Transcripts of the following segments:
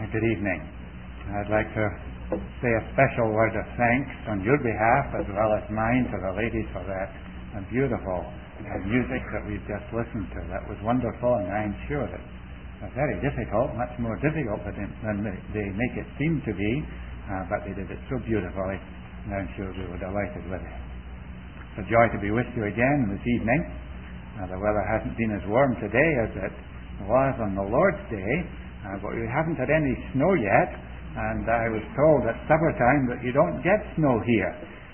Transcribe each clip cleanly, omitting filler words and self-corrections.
Good evening. I'd like to say a special word of thanks on your behalf as well as mine to the ladies for that beautiful music that we've just listened to. That was wonderful, and I'm sure that very difficult, much more difficult than they make it seem to be, but they did it so beautifully, and I'm sure we were delighted with it. It's a joy to be with you again this evening. The weather hasn't been as warm today as it was on the Lord's Day, but we haven't had any snow yet, and I was told at supper time that you don't get snow here.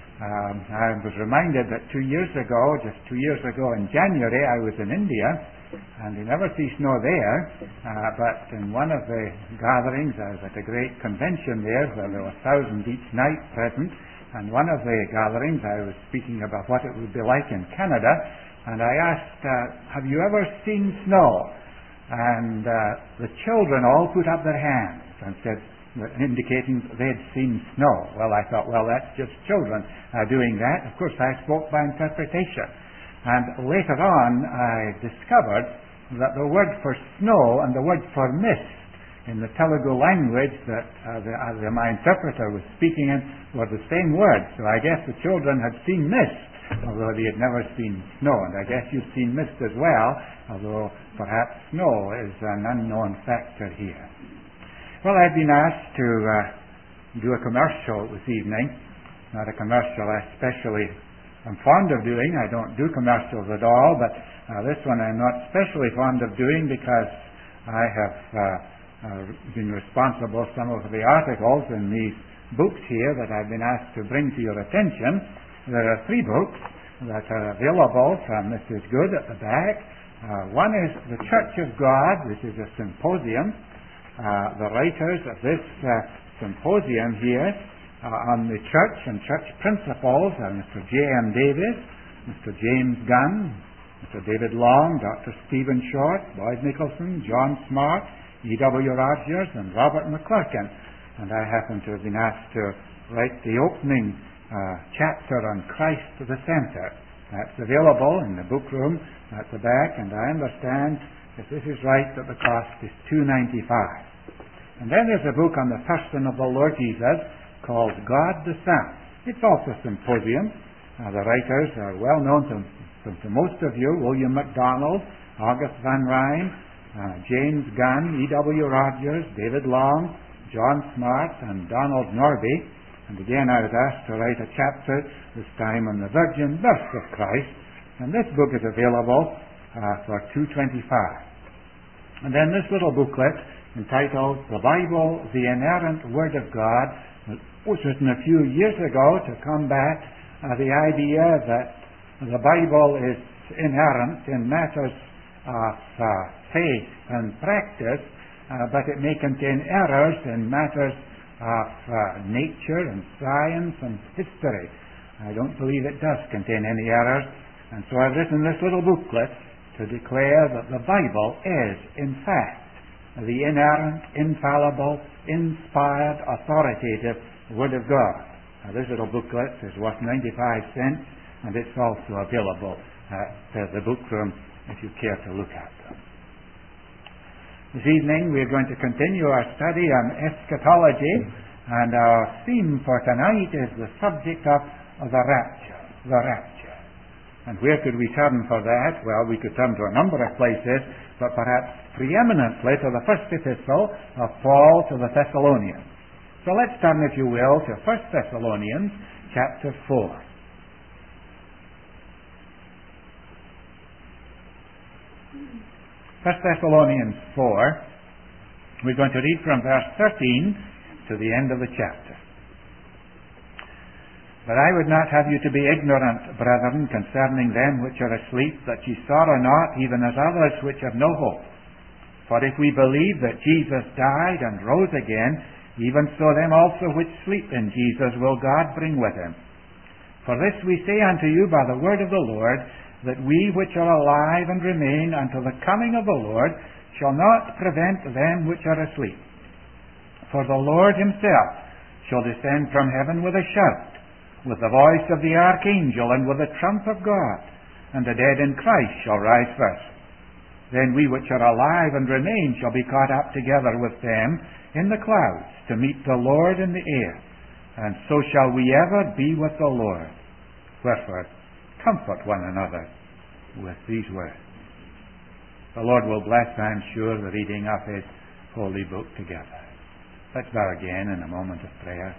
I was reminded that 2 years ago, just 2 years ago in January, I was in India, and you never see snow there, but in one of the gatherings, I was at a great convention there where there were thousands each night present, and one of the gatherings I was speaking about what it would be like in Canada, and I asked, have you ever seen snow? And the children all put up their hands and said, indicating they'd seen snow. Well, I thought, well, that's just children doing that. Of course, I spoke by interpretation. And later on, I discovered that the word for snow and the word for mist in the Telugu language that my interpreter was speaking in were the same word. So I guess the children had seen mist, although they had never seen snow. And I guess you've seen mist as well, although perhaps snow is an unknown factor here. Well, I've been asked to do a commercial this evening. Not a commercial I especially am fond of doing. I don't do commercials at all, but this one I'm not especially fond of doing because I have been responsible for some of the articles in these books here that I've been asked to bring to your attention. There are 3 books that are available from Mrs. Good at the back. One is The Church of God. This is a symposium. The writers of this symposium here on the church and church principles are Mr. J.M. Davis, Mr. James Gunn, Mr. David Long, Dr. Stephen Short, Boyd Nicholson, John Smart, E.W. Rogers, and Robert McClurkin. And I happen to have been asked to write the opening chapter on Christ to the Center. That's available in the book room at the back, and I understand, if this is right, that the cost is $2.95. And then there's a book on the person of the Lord Jesus called God the Son. It's also a symposium. The writers are well known to most of you: William MacDonald, August Van Ryn, James Gunn, E.W. Rogers, David Long, John Smart, and Donald Norby. And again, I was asked to write a chapter, this time on the virgin birth of Christ. And this book is available for $2.25. And then this little booklet entitled The Bible, the Inerrant Word of God, was written a few years ago to combat the idea that the Bible is inerrant in matters of faith and practice, but it may contain errors in matters of nature and science and history. I don't believe it does contain any errors, and so I've written this little booklet to declare that the Bible is, in fact, the inerrant, infallible, inspired, authoritative Word of God. Now, this little booklet is worth 95 cents, and it's also available at the book room if you care to look at them. This evening we're going to continue our study on eschatology, and our theme for tonight is the subject of the rapture. The rapture. And where could we turn for that? Well, we could turn to a number of places, but perhaps preeminently to the first epistle of Paul to the Thessalonians. So let's turn, if you will, to 1 Thessalonians chapter 4. 1 Thessalonians 4, we're going to read from verse 13 to the end of the chapter. But I would not have you to be ignorant, brethren, concerning them which are asleep, that ye sorrow not, even as others which have no hope. For if we believe that Jesus died and rose again, even so them also which sleep in Jesus will God bring with him. For this we say unto you by the word of the Lord, that we which are alive and remain until the coming of the Lord shall not prevent them which are asleep. For the Lord himself shall descend from heaven with a shout, with the voice of the archangel, and with the trump of God, and the dead in Christ shall rise first. Then we which are alive and remain shall be caught up together with them in the clouds to meet the Lord in the air. And so shall we ever be with the Lord. Wherefore, comfort one another with these words. The Lord will bless, I am sure, the reading of His holy book together. Let's bow again in a moment of prayer.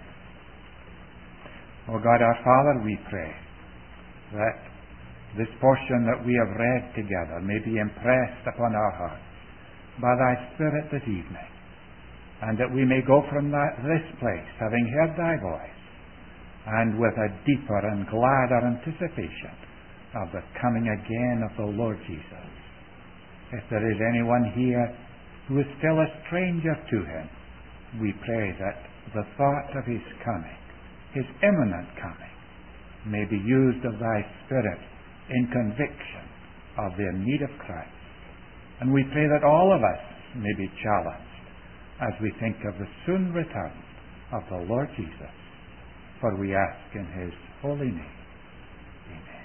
O God our Father, we pray that this portion that we have read together may be impressed upon our hearts by Thy Spirit this evening, and that we may go from this place, having heard Thy voice, and with a deeper and gladder anticipation of the coming again of the Lord Jesus. If there is anyone here who is still a stranger to Him, we pray that the thought of His coming, His imminent coming, may be used of Thy Spirit in conviction of their need of Christ. And we pray that all of us may be challenged as we think of the soon return of the Lord Jesus. For we ask in His holy name. Amen.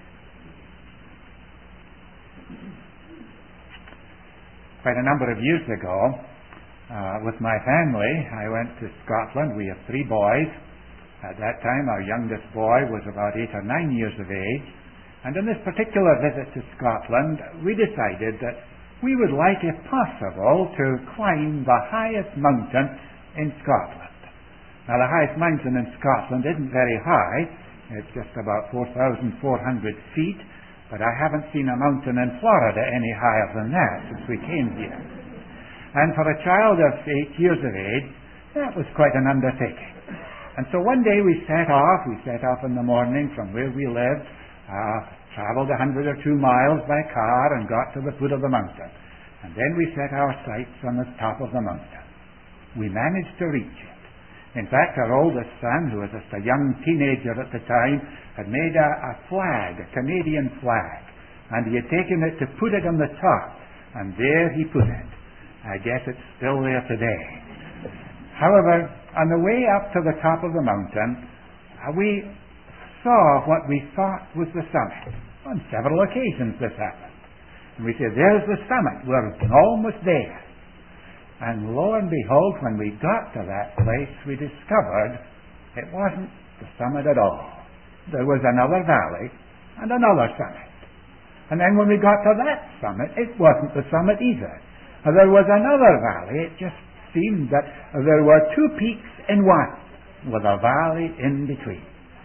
Quite a number of years ago, with my family, I went to Scotland. We have 3 boys. At that time, our youngest boy was about 8 or 9 years of age. And in this particular visit to Scotland, we decided that we would like, if possible, to climb the highest mountain in Scotland. Now, the highest mountain in Scotland isn't very high. It's just about 4,400 feet. But I haven't seen a mountain in Florida any higher than that since we came here. And for a child of 8 years of age, that was quite an undertaking. And so one day we set off. We set off in the morning from where we lived, traveled 100 or 2 miles by car and got to the foot of the mountain. And then we set our sights on the top of the mountain. We managed to reach it. In fact, our oldest son, who was just a young teenager at the time, had made a flag, a Canadian flag, and he had taken it to put it on the top, and there he put it. I guess it's still there today. However, on the way up to the top of the mountain, we saw what we thought was the summit. On several occasions this happened. And we said, there's the summit. We're almost there. And lo and behold, when we got to that place, we discovered it wasn't the summit at all. There was another valley and another summit. And then when we got to that summit, it wasn't the summit either. There was another valley. It just seemed that there were 2 peaks in one, with a valley in between.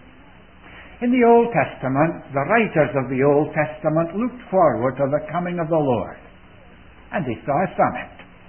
In the Old Testament, the writers of the Old Testament looked forward to the coming of the Lord, and they saw a summit.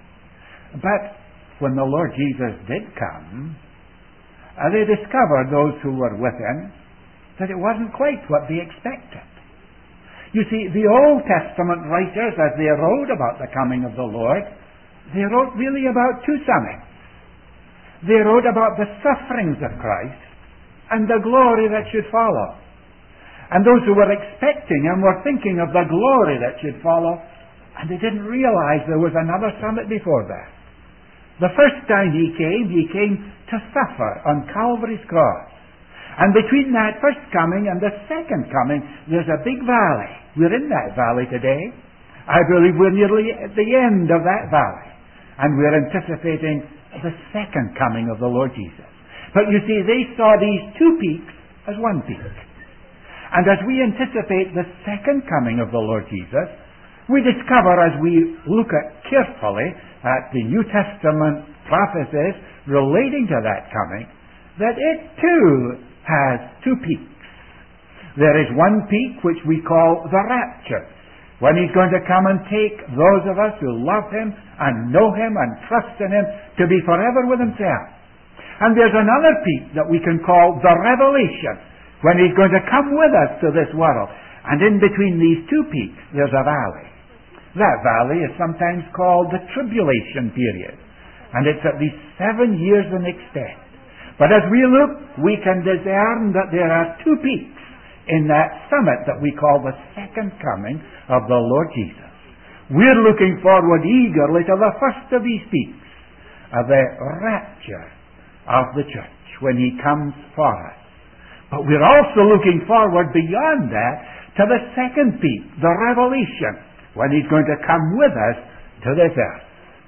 But when the Lord Jesus did come, they discovered, those who were with Him, that it wasn't quite what they expected. You see, the Old Testament writers, as they wrote about the coming of the Lord, they wrote really about 2 summits. They wrote about the sufferings of Christ and the glory that should follow. And those who were expecting Him were thinking of the glory that should follow, and they didn't realize there was another summit before that. The first time He came to suffer on Calvary's cross. And between that first coming and the second coming, there's a big valley. We're in that valley today. I believe we're nearly at the end of that valley. And we're anticipating the second coming of the Lord Jesus. But you see, they saw these 2 peaks as one peak. And as we anticipate the second coming of the Lord Jesus, we discover, as we look carefully at the New Testament prophecies relating to that coming, that it too has 2 peaks. There is one peak which we call the rapture, when He's going to come and take those of us who love Him and know Him and trust in Him to be forever with Himself. And there's another peak that we can call the revelation, when He's going to come with us to this world. And in between these 2 peaks, there's a valley. That valley is sometimes called the tribulation period. And it's at least 7 years in extent. But as we look, we can discern that there are 2 peaks in that summit that we call the second coming of the Lord Jesus. We're looking forward eagerly to the first of these peaks, the rapture of the church, when He comes for us. But we're also looking forward beyond that to the second peak, the revelation, when He's going to come with us to this earth.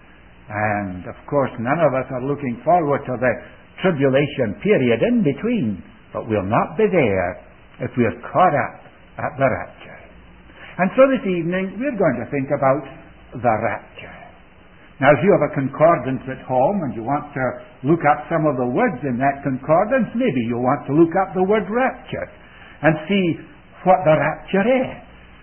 And, of course, none of us are looking forward to the tribulation period in between, but we'll not be there if we're caught up at the rapture. And so this evening, we're going to think about the rapture. Now, if you have a concordance at home and you want to look up some of the words in that concordance, maybe you'll want to look up the word rapture and see what the rapture is.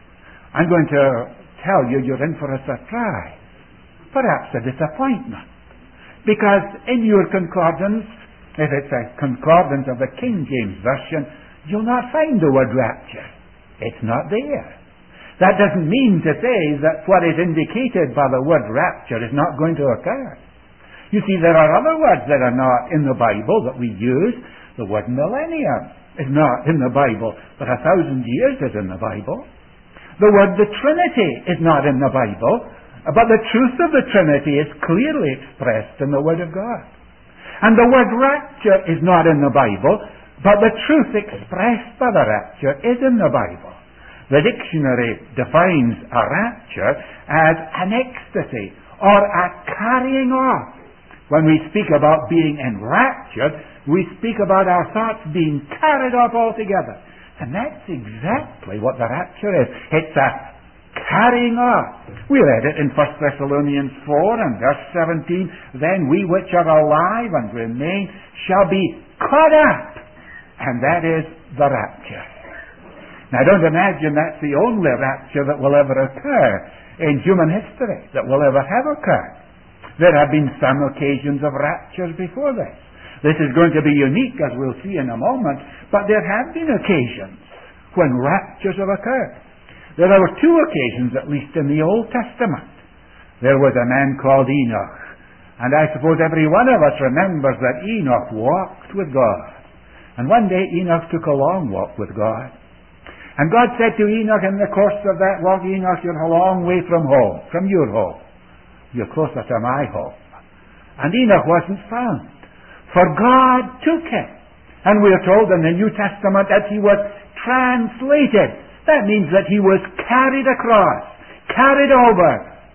I'm going to tell you you're in for a surprise, perhaps a disappointment, because in your concordance, if it's a concordance of the King James Version, you'll not find the word rapture. It's not there. That doesn't mean to say that what is indicated by the word rapture is not going to occur. You see, there are other words that are not in the Bible that we use. The word millennium is not in the Bible, but 1,000 years is in the Bible. The word the Trinity is not in the Bible, but the truth of the Trinity is clearly expressed in the Word of God. And the word rapture is not in the Bible, but the truth expressed by the rapture is in the Bible. The dictionary defines a rapture as an ecstasy or a carrying off. When we speak about being enraptured, we speak about our thoughts being carried off altogether. And that's exactly what the rapture is. It's a carrying off. We read it in 1 Thessalonians 4 and verse 17. Then we which are alive and remain shall be caught up. And that is the rapture. Now, don't imagine that's the only rapture that will ever occur in human history, that will ever have occurred. There have been some occasions of raptures before this. This is going to be unique, as we'll see in a moment, but there have been occasions when raptures have occurred. There were two occasions, at least in the Old Testament. There was a man called Enoch, and I suppose every one of us remembers that Enoch walked with God. And one day Enoch took a long walk with God. And God said to Enoch in the course of that walk, Enoch, you're a long way from home, from your home. You're closer to my home. And Enoch wasn't found, for God took him. And we are told in the New Testament that he was translated. That means that he was carried across, carried over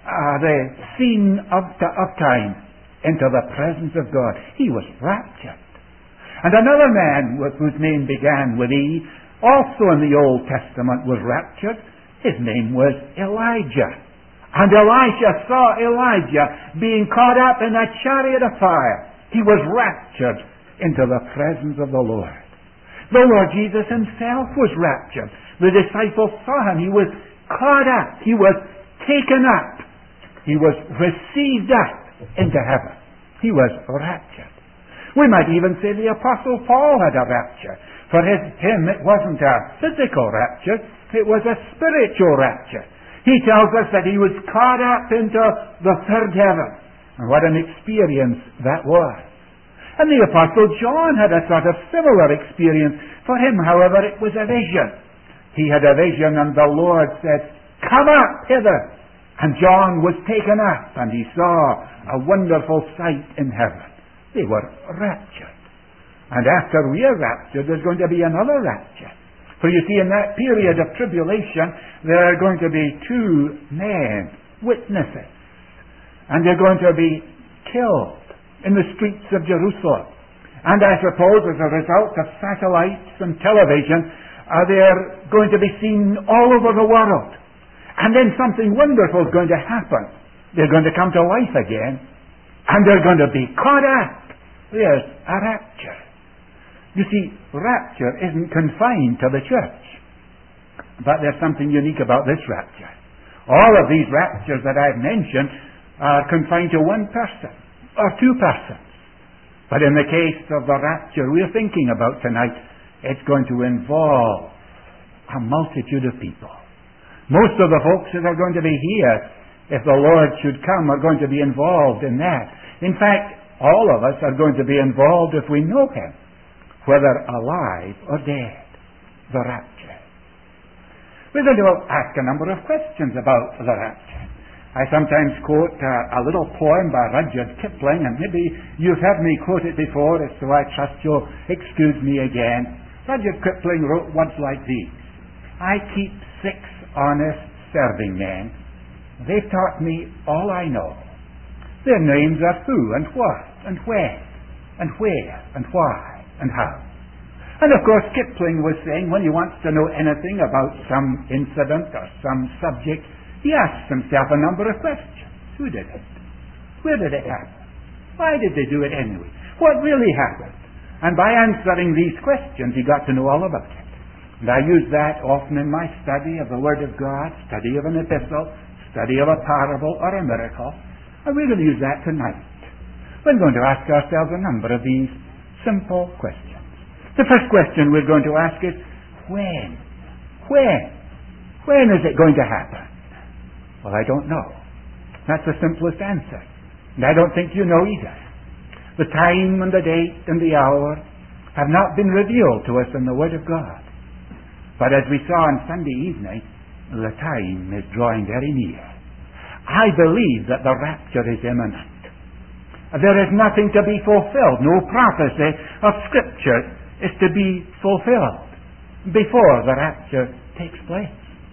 the scene of time into the presence of God. He was raptured. And another man whose name began with E, also in the Old Testament, was raptured. His name was Elijah. And Elisha saw Elijah being caught up in a chariot of fire. He was raptured into the presence of the Lord. The Lord Jesus himself was raptured. The disciples saw him. He was caught up. He was taken up. He was received up into heaven. He was raptured. We might even say the Apostle Paul had a rapture. For him, it wasn't a physical rapture, it was a spiritual rapture. He tells us that he was caught up into the third heaven. And what an experience that was. And the Apostle John had a sort of similar experience. For him, however, it was a vision. He had a vision, and the Lord said, come up hither. And John was taken up, and he saw a wonderful sight in heaven. They were raptured. And after we are raptured, there's going to be another rapture. For you see, in that period of tribulation, there are going to be two men, witnesses. And they're going to be killed in the streets of Jerusalem. And I suppose as a result of satellites and television, they're going to be seen all over the world. And then something wonderful is going to happen. They're going to come to life again. And they're going to be caught up. There's a rapture. You see, rapture isn't confined to the church. But there's something unique about this rapture. All of these raptures that I've mentioned are confined to one person or two persons. But in the case of the rapture we're thinking about tonight, it's going to involve a multitude of people. Most of the folks that are going to be here, if the Lord should come, are going to be involved in that. In fact, all of us are going to be involved if we know Him, whether alive or dead. The rapture. We're going to ask a number of questions about the rapture. I sometimes quote a little poem by Rudyard Kipling, and maybe you've heard me quote it before, so I trust you'll excuse me again. Rudyard Kipling wrote words like these: I keep 6 honest serving men They've taught me all I know. Their names are who and what and when and where and why and how. And of course Kipling was saying when he wants to know anything about some incident or some subject, he asks himself a number of questions. Who did it? Where did it happen? Why did they do it anyway? What really happened? And by answering these questions, he got to know all about it. And I use that often in my study of the Word of God, study of an epistle, study of a parable or a miracle. And we're going to use that tonight. We're going to ask ourselves a number of these simple questions. The first question we're going to ask is, when? When? When is it going to happen? Well, I don't know. That's the simplest answer. And I don't think you know either. The time and the date and the hour have not been revealed to us in the Word of God. But as we saw on Sunday evening, the time is drawing very near. I believe that the rapture is imminent. There is nothing to be fulfilled. No prophecy of Scripture is to be fulfilled before the rapture takes place.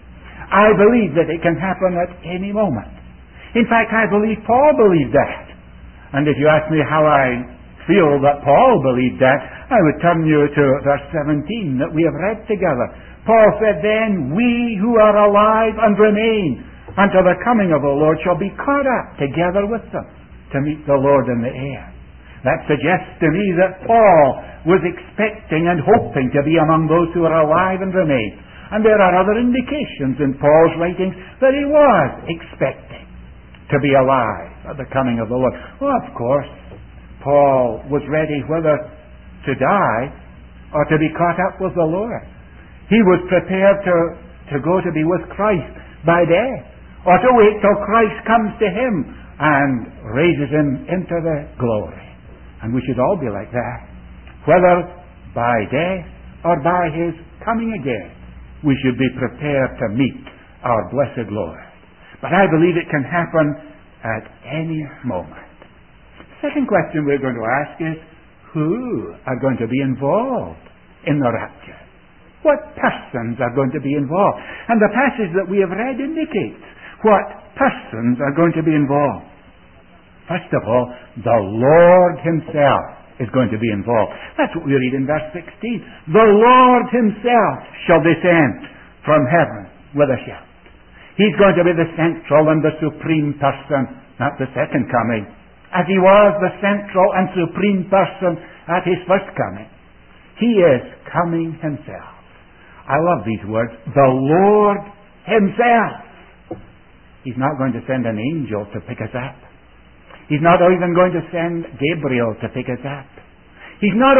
I believe that it can happen at any moment. In fact, I believe Paul believed that. And if you ask me how I feel that Paul believed that, I would turn you to verse 17 that we have read together. Paul said, "Then we who are alive and remain until the coming of the Lord shall be caught up together with them to meet the Lord in the air." That suggests to me that Paul was expecting and hoping to be among those who are alive and remain. And there are other indications in Paul's writings that he was expecting to be alive at the coming of the Lord. Well, of course, Paul was ready whether to die or to be caught up with the Lord. He was prepared to go to be with Christ by death, or to wait till Christ comes to him and raises him into the glory. And we should all be like that. Whether by death or by his coming again, we should be prepared to meet our blessed Lord. But I believe it can happen at any moment. The second question we're going to ask is, who are going to be involved in the rapture? What persons are going to be involved? And the passage that we have read indicates what persons are going to be involved. First of all, the Lord himself is going to be involved. That's what we read in verse 16. The Lord himself shall descend from heaven with a shout. He's going to be the central and the supreme person at the second coming, as he was the central and supreme person at his first coming. He is coming himself. I love these words. The Lord himself. He's not going to send an angel to pick us up. He's not even going to send Gabriel to pick us up. He's not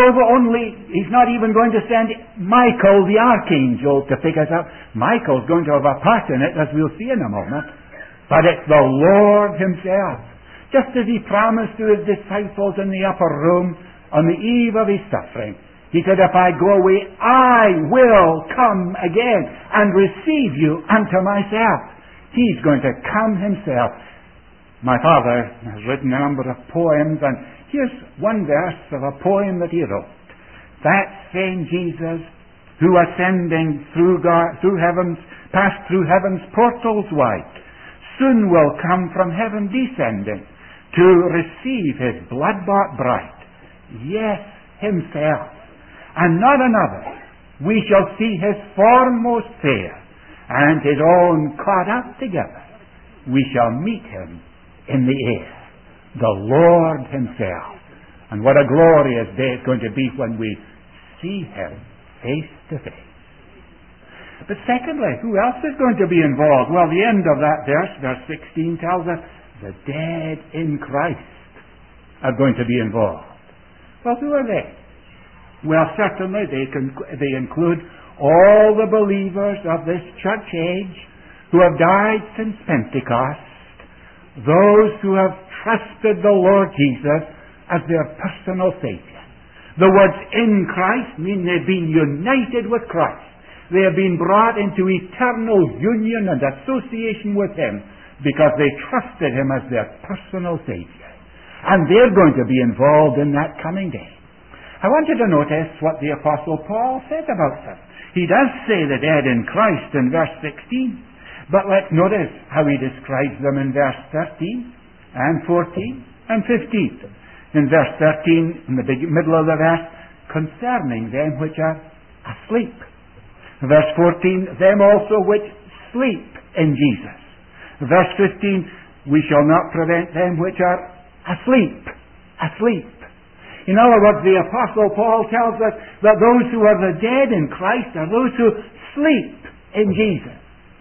even going to send Michael the archangel to pick us up. Michael's going to have a part in it, as we'll see in a moment. But it's the Lord himself. Just as he promised to his disciples in the upper room on the eve of his suffering. He said, "If I go away, I will come again and receive you unto myself." He's going to come himself. My father has written a number of poems, and here's one verse of a poem that he wrote. That same Jesus, who ascending passed through heaven's portals wide, soon will come from heaven descending to receive his blood-bought bride. Yes, himself, and not another. We shall see his form most fair, and his own caught up together. We shall meet him in the air, the Lord himself. And what a glorious day it's going to be when we see him face to face. But secondly, who else is going to be involved? Well, the end of that verse 16, tells us the dead in Christ are going to be involved. Well, who are they? Well, certainly they include all the believers of this church age who have died since Pentecost, those who have trusted the Lord Jesus as their personal Savior. The words "in Christ" mean they've been united with Christ. They have been brought into eternal union and association with him because they trusted him as their personal Savior. And they're going to be involved in that coming day. I want you to notice what the Apostle Paul said about them. He does say the dead in Christ in verse 16. But let's notice how he describes them in verse 13 and 14 and 15. In verse 13, in the middle of the verse, concerning them which are asleep. Verse 14, them also which sleep in Jesus. Verse 15, we shall not prevent them which are asleep. Asleep. In other words, the Apostle Paul tells us that those who are the dead in Christ are those who sleep in Jesus.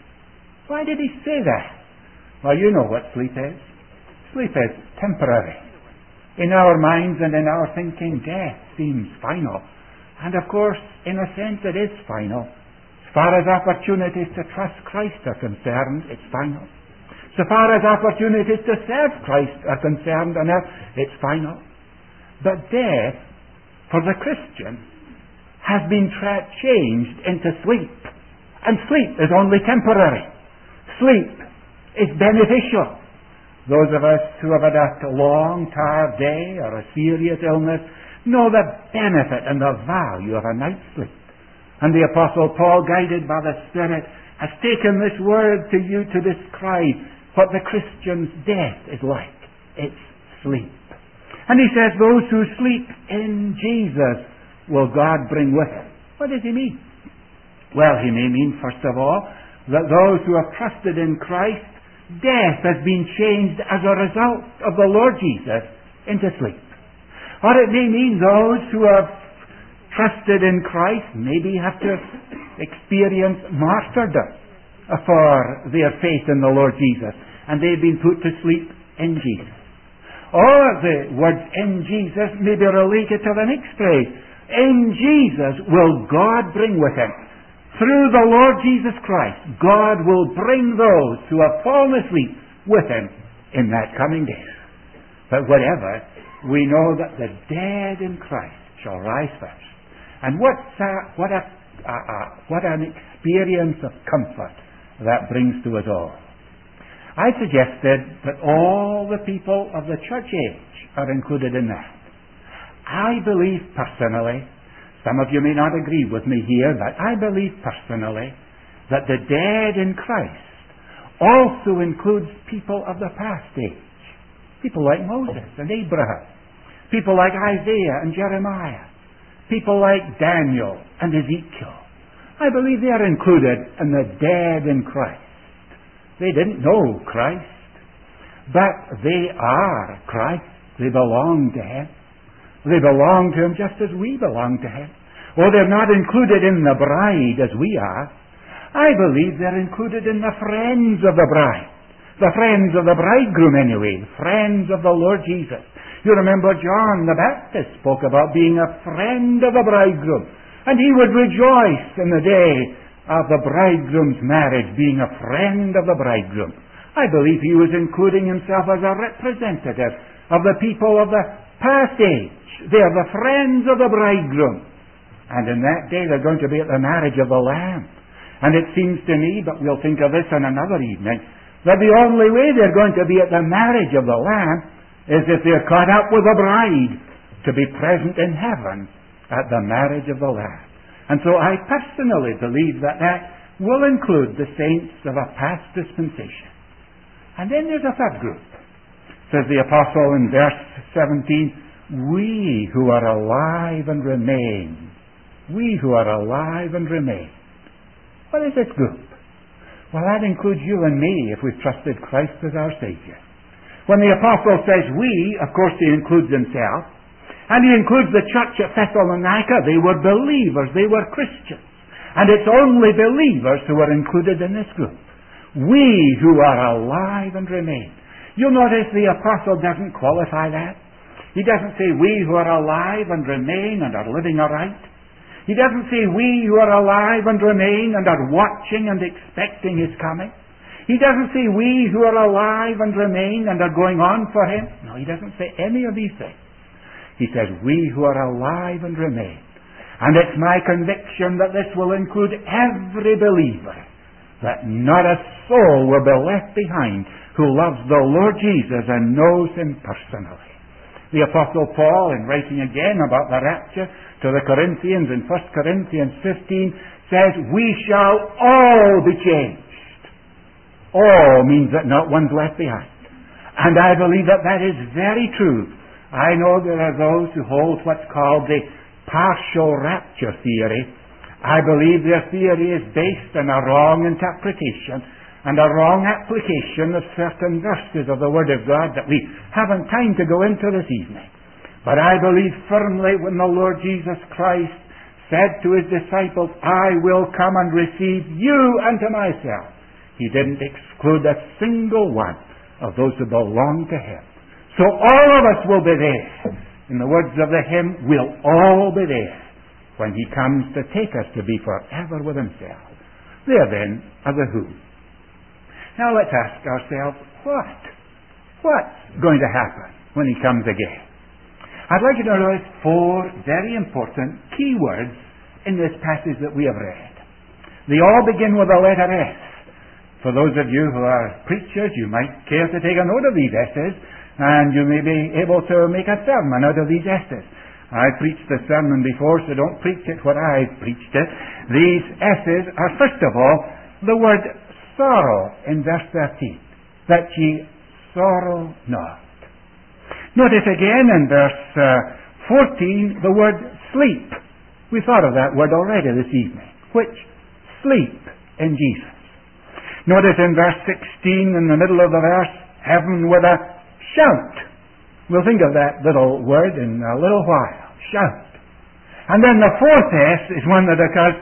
Why did he say that? Well, you know what sleep is. Sleep is temporary. In our minds and in our thinking, death seems final. And of course, in a sense, it is final. As far as opportunities to trust Christ are concerned, it's final. So far as opportunities to serve Christ are concerned on earth, it's final. But death, for the Christian, has been changed into sleep. And sleep is only temporary. Sleep is beneficial. Those of us who have had a long, tired day or a serious illness know the benefit and the value of a night's sleep. And the Apostle Paul, guided by the Spirit, has taken this word to you to describe what the Christian's death is like. It's sleep. And he says, those who sleep in Jesus will God bring with him. What does he mean? Well, he may mean, first of all, that those who have trusted in Christ, death has been changed as a result of the Lord Jesus into sleep. Or it may mean those who have trusted in Christ maybe have to experience martyrdom for their faith in the Lord Jesus, and they've been put to sleep in Jesus. Or the words in Jesus may be related to the next phrase. In Jesus will God bring with him. Through the Lord Jesus Christ, God will bring those who have fallen asleep with him in that coming day. But whatever, we know that the dead in Christ shall rise first. And what an experience of comfort that brings to us all. I suggested that all the people of the church age are included in that. I believe personally, some of you may not agree with me here, but I believe personally that the dead in Christ also includes people of the past age. People like Moses and Abraham. People like Isaiah and Jeremiah. People like Daniel and Ezekiel. I believe they are included in the dead in Christ. They didn't know Christ, but they are Christ. They belong to him. They belong to him just as we belong to him. Oh, they're not included in the bride as we are. I believe they're included in the friends of the bride. The friends of the bridegroom anyway. The friends of the Lord Jesus. You remember John the Baptist spoke about being a friend of the bridegroom. And he would rejoice in the day of the bridegroom's marriage, being a friend of the bridegroom. I believe he was including himself as a representative of the people of the past age. They are the friends of the bridegroom. And in that day they're going to be at the marriage of the Lamb. And it seems to me, but we'll think of this on another evening, that the only way they're going to be at the marriage of the Lamb is if they're caught up with the bride to be present in heaven at the marriage of the Lamb. And so I personally believe that that will include the saints of a past dispensation. And then there's a third group. Says the apostle in verse 17, we who are alive and remain. We who are alive and remain. What is this group? Well, that includes you and me if we've trusted Christ as our Savior. When the apostle says we, of course he includes himself. And he includes the church at Thessalonica. They were believers. They were Christians. And it's only believers who are included in this group. We who are alive and remain. You'll notice the apostle doesn't qualify that. He doesn't say we who are alive and remain and are living aright. He doesn't say we who are alive and remain and are watching and expecting his coming. He doesn't say we who are alive and remain and are going on for him. No, he doesn't say any of these things. He says, we who are alive and remain. And it's my conviction that this will include every believer, that not a soul will be left behind who loves the Lord Jesus and knows him personally. The Apostle Paul, in writing again about the rapture to the Corinthians in 1 Corinthians 15, says, we shall all be changed. all means that not one's left behind. And I believe that that is very true. I know there are those who hold what's called the partial rapture theory. I believe their theory is based on a wrong interpretation and a wrong application of certain verses of the Word of God that we haven't time to go into this evening. But I believe firmly when the Lord Jesus Christ said to His disciples, I will come and receive you unto myself, He didn't exclude a single one of those who belong to Him. So all of us will be there. In the words of the hymn, we'll all be there when He comes to take us to be forever with Himself. There then are the who. Now let's ask ourselves, what's going to happen when He comes again? I'd like you to notice 4 very important key words in this passage that we have read. They all begin with the letter S. For those of you who are preachers, you might care to take a note of these S's, and you may be able to make a sermon out of these S's. I preached the sermon before, so don't preach it where I've preached it. These S's are, first of all, the word sorrow in verse 13, that ye sorrow not. Notice again in verse 14 the word sleep. We thought of that word already this evening, which sleep in Jesus. Notice in verse 16 in the middle of the verse, heaven with a shout. We'll think of that little word in a little while. Shout. And then the 4th S is one that occurs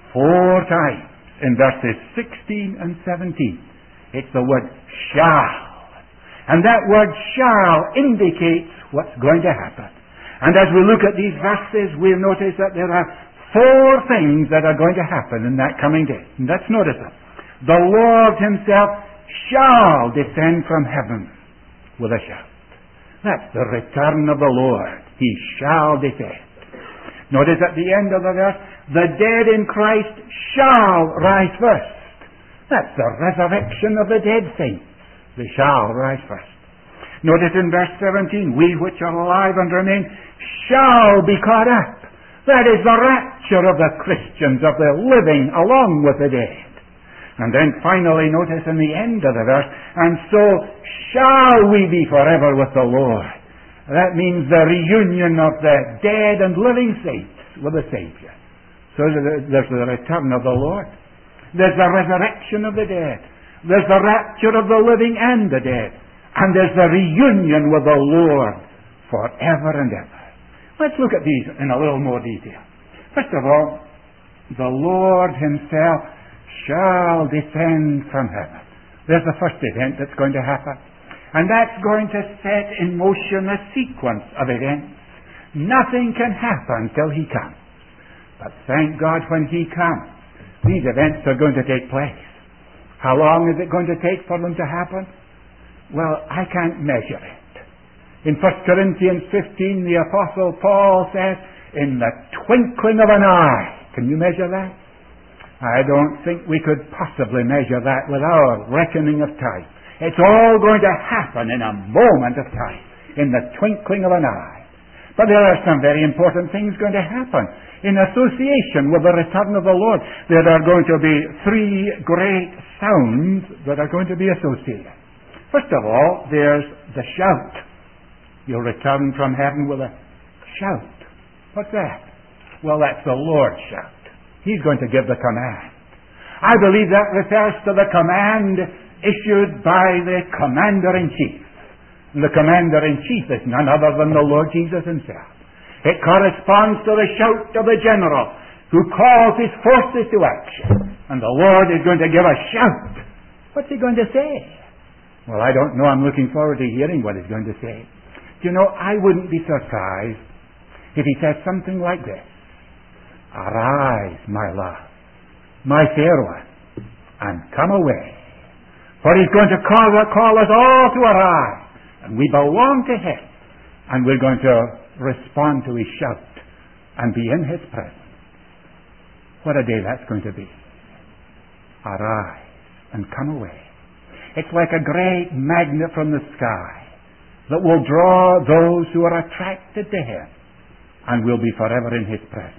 4 times in verses 16 and 17. It's the word shall. And that word shall indicates what's going to happen. And as we look at these verses, we'll notice that there are 4 things that are going to happen in that coming day. And let's notice them. The Lord Himself shall descend from heaven with a shout. That's the return of the Lord. He shall descend. Notice at the end of the verse, the dead in Christ shall rise first. That's the resurrection of the dead saints. They shall rise first. Notice in verse 17, we which are alive and remain shall be caught up. That is the rapture of the Christians, of the living along with the dead. And then finally notice in the end of the verse, and so shall we be forever with the Lord. That means the reunion of the dead and living saints with the Savior. So there's the return of the Lord. There's the resurrection of the dead. There's the rapture of the living and the dead. And there's the reunion with the Lord forever and ever. Let's look at these in a little more detail. First of all, the Lord Himself shall descend from heaven. There's the first event that's going to happen. And that's going to set in motion a sequence of events. Nothing can happen till He comes. But thank God when He comes, these events are going to take place. How long is it going to take for them to happen? Well, I can't measure it. In 1 Corinthians 15, the Apostle Paul says, in the twinkling of an eye. Can you measure that? I don't think we could possibly measure that with our reckoning of time. It's all going to happen in a moment of time, in the twinkling of an eye. But there are some very important things going to happen in association with the return of the Lord. There are going to be 3 great sounds that are going to be associated. First of all, there's the shout. You'll return from heaven with a shout. What's that? Well, that's the Lord's shout. He's going to give the command. I believe that refers to the command issued by the Commander-in-Chief. And the Commander-in-Chief is none other than the Lord Jesus Himself. It corresponds to the shout of the general who calls his forces to action. And the Lord is going to give a shout. What's He going to say? Well, I don't know. I'm looking forward to hearing what He's going to say. Do you know, I wouldn't be surprised if He said something like this. Arise, my love, my fair one, and come away. For He's going to call us all to arise. And we belong to Him. And we're going to respond to His shout and be in His presence. What a day that's going to be. Arise and come away. It's like a great magnet from the sky that will draw those who are attracted to Him and will be forever in His presence.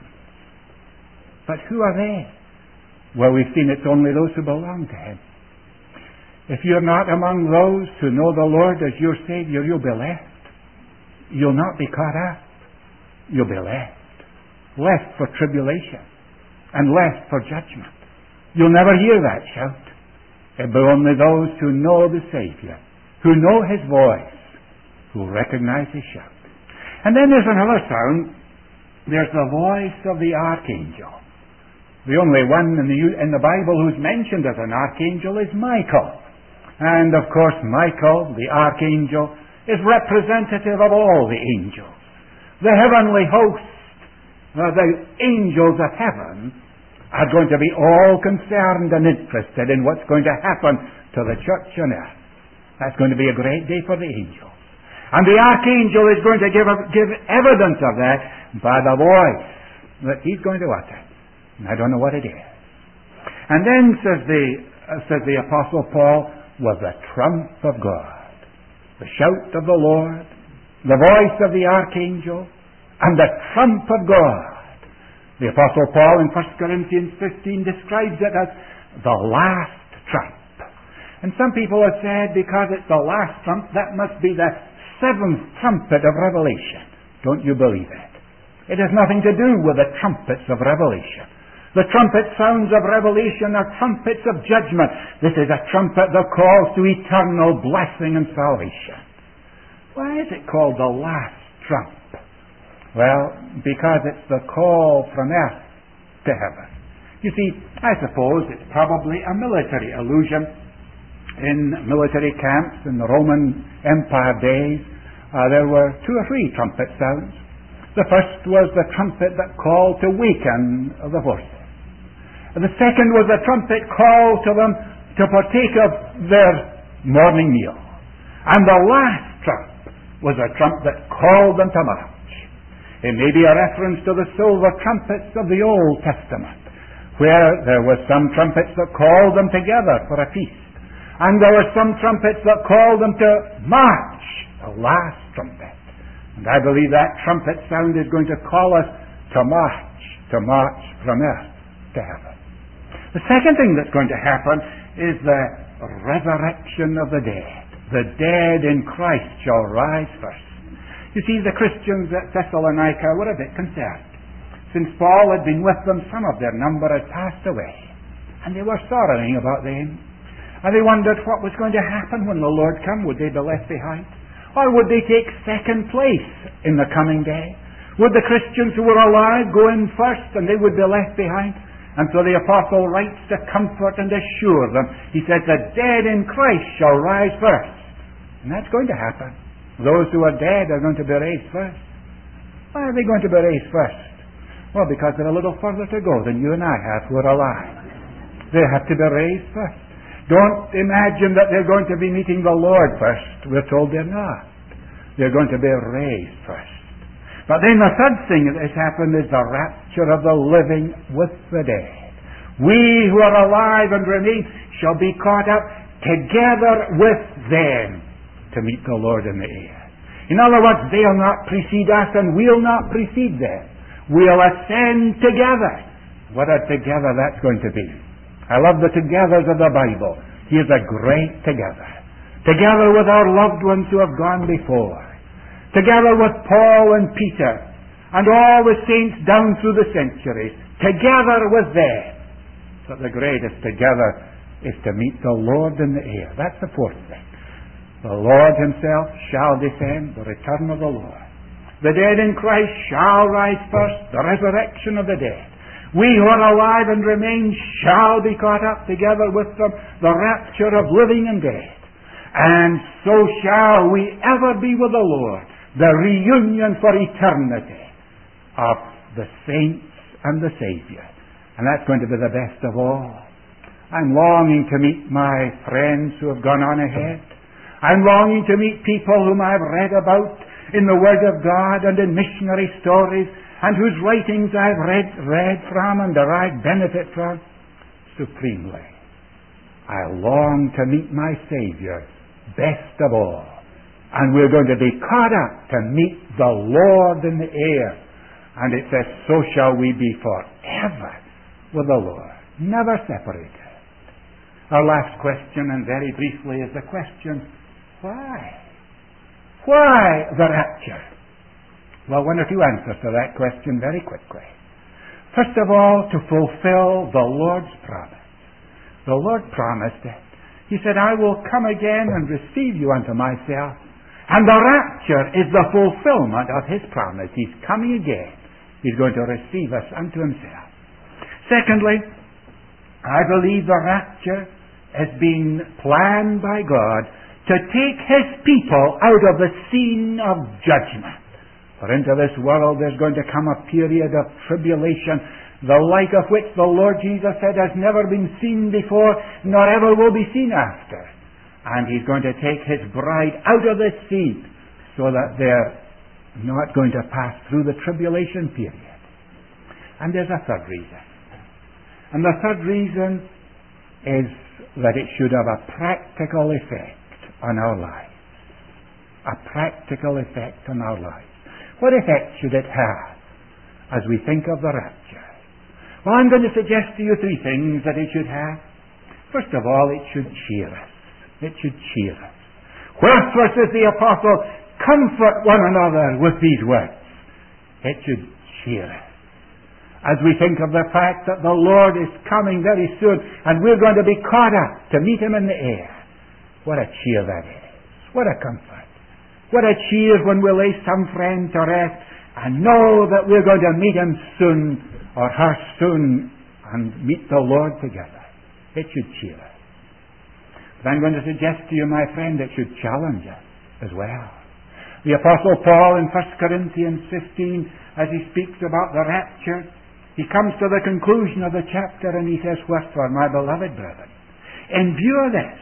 But who are they? Well, we've seen it's only those who belong to Him. If you're not among those who know the Lord as your Savior, you'll be left. You'll not be caught up. You'll be left. Left for tribulation and left for judgment. You'll never hear that shout. It'll be only those who know the Savior, who know His voice, who recognize His shout. And then there's another sound. There's the voice of the archangel. The only one in the Bible who's mentioned as an archangel is Michael. And of course Michael, the archangel, is representative of all the angels. The heavenly host, the angels of heaven, are going to be all concerned and interested in what's going to happen to the church on earth. That's going to be a great day for the angels. And the archangel is going to give evidence of that by the voice that he's going to utter. And I don't know what it is. And then says the Apostle Paul, with the trump of God, the shout of the Lord, the voice of the archangel, and the trump of God. The Apostle Paul in 1 Corinthians 15 describes it as the last trump. And some people have said because it's the last trump, that must be the seventh trumpet of Revelation. Don't you believe it? It has nothing to do with the trumpets of Revelation. The trumpet sounds of Revelation are trumpets of judgment. This is a trumpet that calls to eternal blessing and salvation. Why is it called the last trump? Well, because it's the call from earth to heaven. You see, I suppose it's probably a military allusion. In military camps in the Roman Empire days, there were 2 or 3 trumpet sounds. The first was the trumpet that called to waken the forces. The second was a trumpet call to them to partake of their morning meal. And the last trump was a trump that called them to march. It may be a reference to the silver trumpets of the Old Testament, where there were some trumpets that called them together for a feast. And there were some trumpets that called them to march, the last trumpet. And I believe that trumpet sound is going to call us to march from earth to heaven. The second thing that's going to happen is the resurrection of the dead. The dead in Christ shall rise first. You see, the Christians at Thessalonica were a bit concerned. Since Paul had been with them, some of their number had passed away. And they were sorrowing about them. And they wondered what was going to happen when the Lord came. Would they be left behind? Or would they take second place in the coming day? Would the Christians who were alive go in first and they would be left behind? And so the apostle writes to comfort and assure them. He says, the dead in Christ shall rise first. And that's going to happen. Those who are dead are going to be raised first. Why are they going to be raised first? Well, because they're a little further to go than you and I have who are alive. They have to be raised first. Don't imagine that they're going to be meeting the Lord first. We're told they're not. They're going to be raised first. But then the third thing that has happened is the rapture of the living with the dead. We who are alive and remain shall be caught up together with them to meet the Lord in the air. In other words, they'll not precede us and we'll not precede them. We'll ascend together. What a together that's going to be. I love the togethers of the Bible. Here's a great together. Together with our loved ones who have gone before. Together with Paul and Peter and all the saints down through the centuries. Together with them. But the greatest together is to meet the Lord in the air. That's the fourth thing. The Lord himself shall descend, the return of the Lord. The dead in Christ shall rise first, the resurrection of the dead. We who are alive and remain shall be caught up together with them, the rapture of living and dead. And so shall we ever be with the Lord, the reunion for eternity of the saints and the Savior. And that's going to be the best of all. I'm longing to meet my friends who have gone on ahead. I'm longing to meet people whom I've read about in the Word of God and in missionary stories, and whose writings I've read from and derived benefit from. Supremely, I long to meet my Savior, best of all. And we're going to be caught up to meet the Lord in the air. And it says, so shall we be forever with the Lord, never separated. Our last question, and very briefly, is the question, why? Why the rapture? Well, one or two answers to that question very quickly. First of all, to fulfill the Lord's promise. The Lord promised it. He said, I will come again and receive you unto myself. And the rapture is the fulfillment of His promise. He's coming again. He's going to receive us unto Himself. Secondly, I believe the rapture has been planned by God to take His people out of the scene of judgment. For into this world there's going to come a period of tribulation, the like of which the Lord Jesus said has never been seen before, nor ever will be seen after. And He's going to take His bride out of the scene so that they're not going to pass through the tribulation period. And there's a third reason. And the third reason is that it should have a practical effect on our lives. A practical effect on our lives. What effect should it have as we think of the rapture? Well, I'm going to suggest to you three things that it should have. First of all, it should cheer us. It should cheer us. Wherefore, says the apostle, comfort one another with these words. It should cheer us. As we think of the fact that the Lord is coming very soon and we're going to be caught up to meet Him in the air. What a cheer that is. What a comfort. What a cheer when we lay some friend to rest and know that we're going to meet him soon or her soon and meet the Lord together. It should cheer us. But I'm going to suggest to you, my friend, it should challenge us as well. The Apostle Paul in 1 Corinthians 15, as he speaks about the rapture, he comes to the conclusion of the chapter and he says, wherefore, my beloved brethren, in view of this,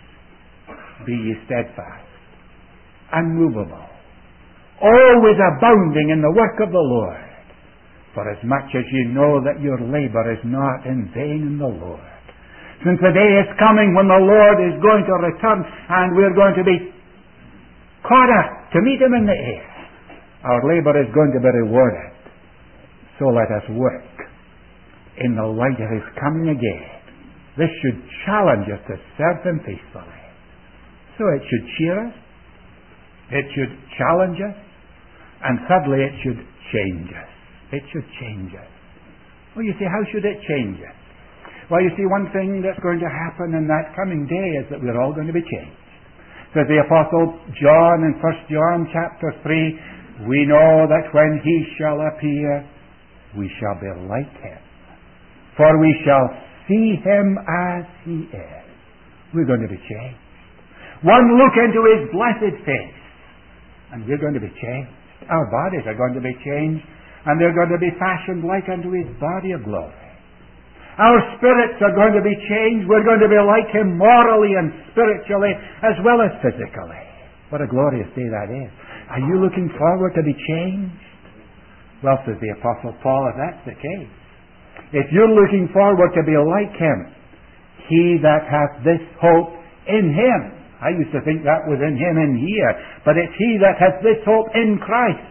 be ye steadfast, unmovable, always abounding in the work of the Lord, for as much as ye know that your labor is not in vain in the Lord. Since the day is coming when the Lord is going to return and we're going to be caught up to meet Him in the air, our labor is going to be rewarded. So let us work in the light of His coming again. This should challenge us to serve Him faithfully. So it should cheer us. It should challenge us. And thirdly, it should change us. It should change us. Well, you see, how should it change us? Well, you see, one thing that's going to happen in that coming day is that we're all going to be changed. Says the Apostle John in 1 John chapter 3, we know that when He shall appear, we shall be like Him. For we shall see Him as He is. We're going to be changed. One look into His blessed face, and we're going to be changed. Our bodies are going to be changed, and they're going to be fashioned like unto His body of glory. Our spirits are going to be changed. We're going to be like Him morally and spiritually as well as physically. What a glorious day that is. Are you looking forward to be changed? Well, says the Apostle Paul, if that's the case, if you're looking forward to be like Him, he that hath this hope in Him. I used to think that was in Him in here, but it's he that hath this hope in Christ.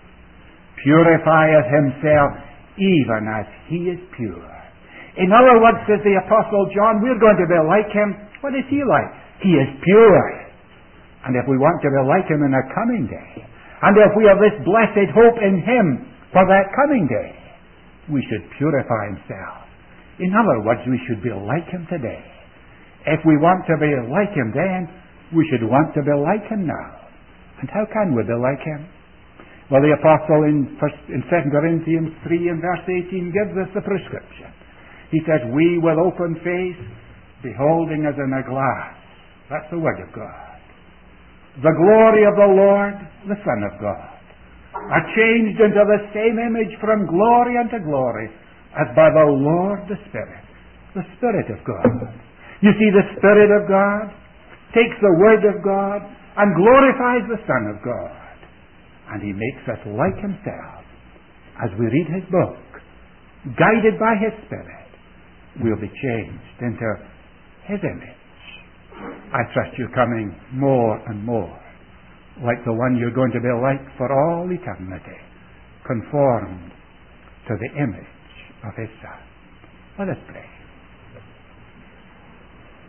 Purifieth himself even as He is pure. In other words, says the Apostle John, we're going to be like Him. What is He like? He is pure. And if we want to be like Him in our coming day, and if we have this blessed hope in Him for that coming day, we should purify Himself. In other words, we should be like Him today. If we want to be like Him then, we should want to be like Him now. And how can we be like Him? Well, the Apostle in 2 Corinthians 3 and verse 18 gives us the prescription. He says, we with open face, beholding as in a glass. That's the Word of God. The glory of the Lord, the Son of God, are changed into the same image from glory unto glory, as by the Lord the Spirit of God. You see, the Spirit of God takes the Word of God and glorifies the Son of God. And He makes us like Himself. As we read His book, guided by His Spirit, we'll be changed into His image. I trust you're coming more and more like the one you're going to be like for all eternity, conformed to the image of His Son. Let us pray.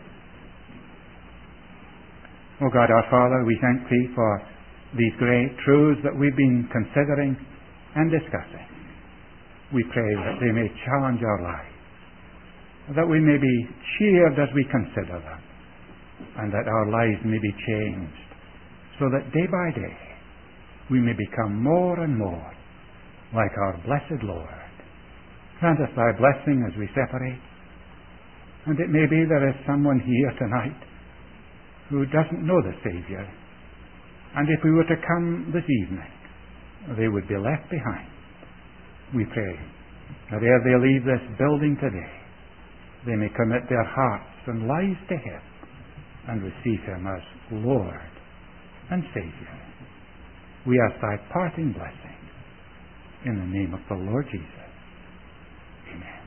O God our Father, we thank Thee for these great truths that we've been considering and discussing. We pray that they may challenge our lives, that we may be cheered as we consider them, and that our lives may be changed, so that day by day we may become more and more like our blessed Lord. Grant us Thy blessing as we separate, and it may be there is someone here tonight who doesn't know the Saviour, and if we were to come this evening, they would be left behind. We pray that ere they leave this building today, they may commit their hearts and lives to Him and receive Him as Lord and Saviour. We ask Thy parting blessing in the name of the Lord Jesus. Amen.